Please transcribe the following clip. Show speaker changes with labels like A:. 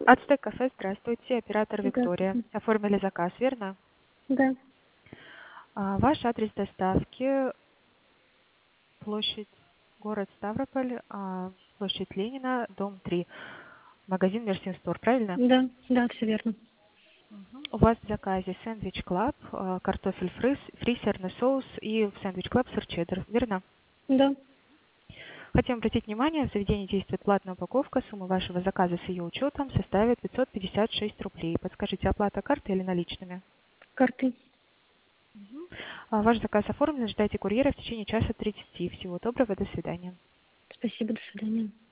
A: Ацтек кафе, здравствуйте, оператор Виктория.
B: Здравствуйте.
A: Оформили заказ, верно?
B: Да,
A: Ваш адрес доставки, площадь, город Ставрополь, площадь Ленина, дом 3, магазин Мерсин Стор, правильно?
B: да, все верно.
A: У вас в заказе сэндвич клаб, картофель фри, сырный соус и сэндвич клаб сыр чеддер, верно?
B: Да,
A: Хотим обратить внимание, в заведении действует платная упаковка, сумма вашего заказа с ее учетом составит 556 рублей. Подскажите, оплата картой или наличными?
B: карты.
A: Ваш заказ оформлен, ждайте курьера в течение часа 30. Всего доброго, до свидания.
B: Спасибо, до свидания.